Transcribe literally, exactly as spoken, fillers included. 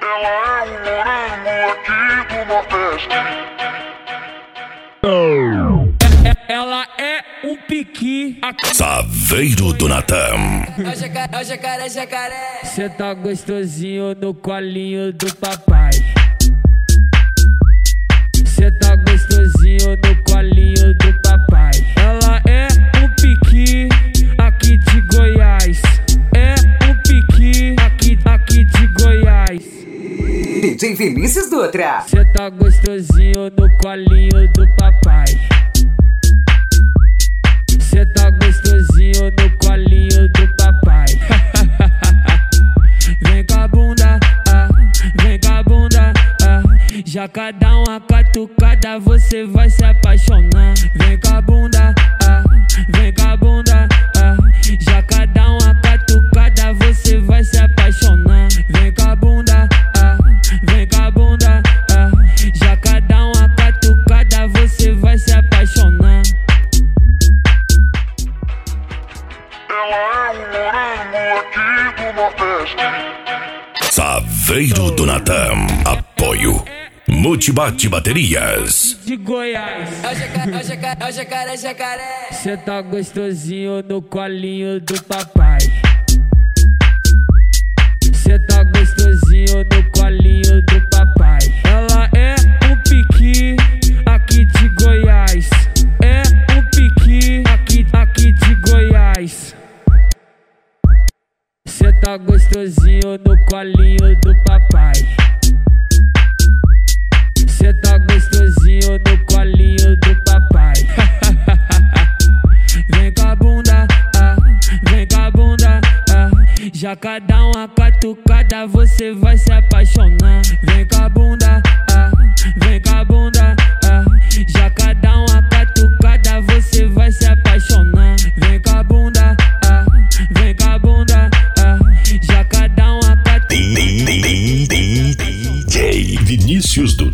Ela é um morango aqui do Nordeste. Ela é um piqui. Saveiro do Natan. É o jacaré, é o jacaré, jacaré. Cê tá gostosinho no colinho do papai. Cê tá gostosinho no colinho do papai. Ela é um piqui aqui de Goiás. É um piqui aqui, aqui de Goiás. D J Vinícius Dutra. Cê tá gostosinho no colinho do papai. Cê tá gostosinho no colinho do papai. Vem com a bunda, ah, vem com a bunda, ah. Já cada uma catucada você vai se apaixonar. Vem com a bunda, ah, vem com a bunda, ah. Já cada uma catucada você vai se apaixonar. Vem com a bunda, ah, vem com a bunda, ah. Já cada uma catucada você vai se apaixonar. Ela é um morango aqui do Nordeste. Saveiro do Natan. Apoio Multibate Baterias. De Goiás. É o jacaré, é o jacaré, é o jacaré, jacaré. Cê tá gostosinho no colinho do papai. Cê tá gostosinho no colinho do papai. Ela é um piqui aqui de Goiás. É um piqui aqui, aqui de Goiás. Cê tá gostosinho no colinho do papai. Cê tá gostosinho no colinho do papai. Vem com a bunda, ah, vem com a bunda, ah. Já cada uma catucada você vai se apaixonar. Vem com a bunda, ah, vem com a bunda, ah. Já cada uma catucada você vai se apaixonar. Vem com a bunda, ah, vem com a bunda, ah. Já cada uma catucada. D J Vinícius do